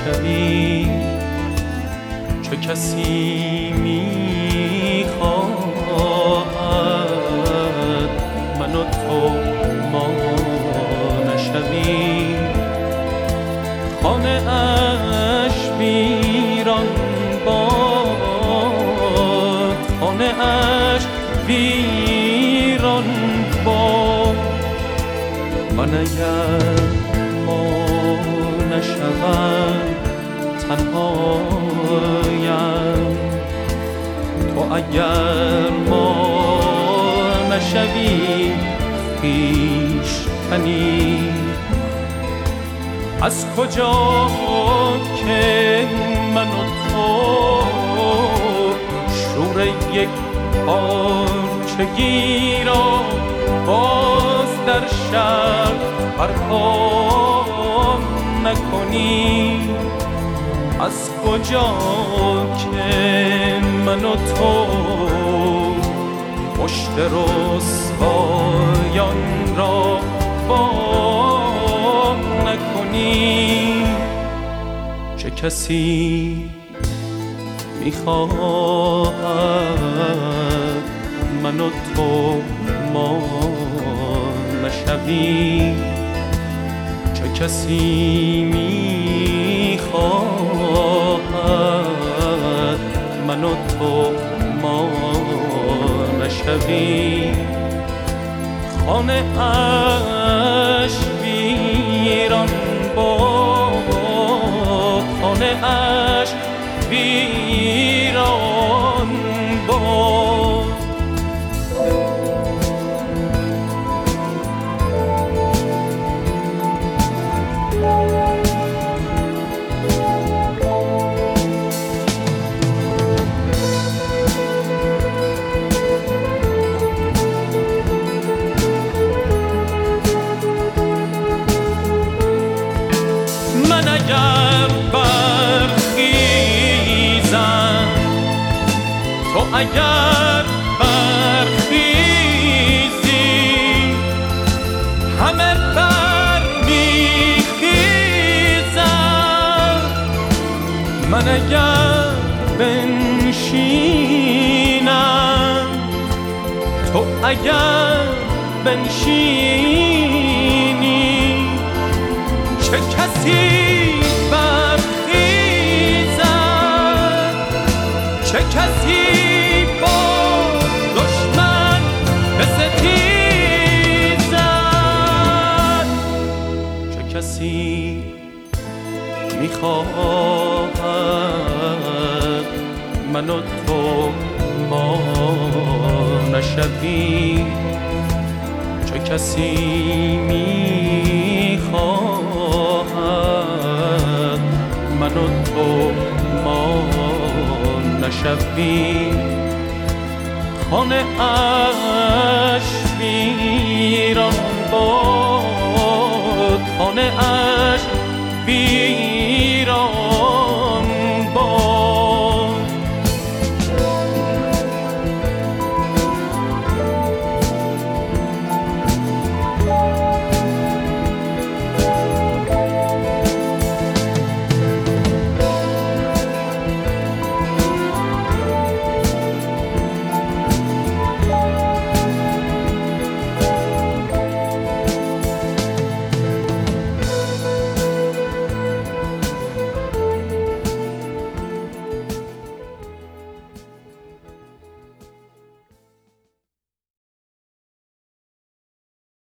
نشوی. چه کسی میخواهد من و تو ما نشوی. خانه اش ویران باد، خانه اش ویران باد. من اگر ما نشوم تنهایم، تو اگر ما نشوی خویشتنی. از کجا که من و تو شور یک پارچگی را باز در شب برپا نکنی. از کجا که من و تو پشت رسوایان را وا نکنی. چه کسی میخواهد من و تو ما نشوی. چه کسی میخواهد من و تو ما نشوی. خانه اش ویران باد، خانه اش ویران باد. من اگر برخیزم، تو اگر برخیزی، همه برمیخیزم. من اگر بنشینم، تو اگر بنشینی. چه کسی برخیزد، چه کسی با دشمن بستیزد. چه کسی میخواهد من و تو ما نشوی. چه کسی میخواهد من و تو ما نشوی. خانه اش ویران باد، خانه اش ویران